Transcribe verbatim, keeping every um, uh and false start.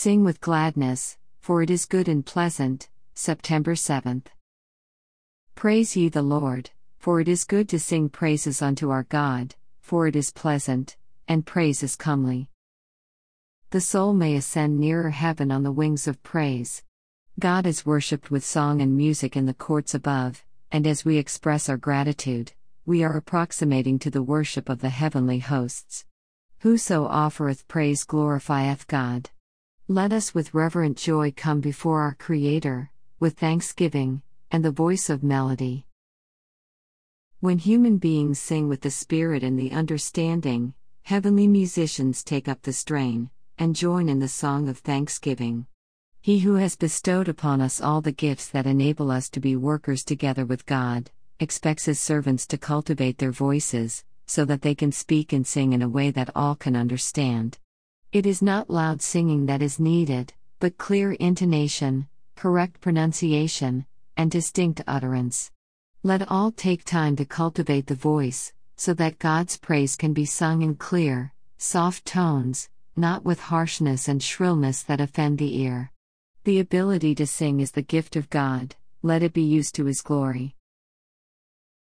Sing with gladness, for it is good and pleasant. September seventh. Praise ye the Lord, for it is good to sing praises unto our God, for it is pleasant, and praise is comely. The soul may ascend nearer heaven on the wings of praise. God is worshipped with song and music in the courts above, and as we express our gratitude, we are approximating to the worship of the heavenly hosts. Whoso offereth praise glorifieth God. Let us with reverent joy come before our Creator, with thanksgiving, and the voice of melody. When human beings sing with the spirit and the understanding, heavenly musicians take up the strain, and join in the song of thanksgiving. He who has bestowed upon us all the gifts that enable us to be workers together with God, expects His servants to cultivate their voices, so that they can speak and sing in a way that all can understand. It is not loud singing that is needed, but clear intonation, correct pronunciation, and distinct utterance. Let all take time to cultivate the voice, so that God's praise can be sung in clear, soft tones, not with harshness and shrillness that offend the ear. The ability to sing is the gift of God, let it be used to His glory.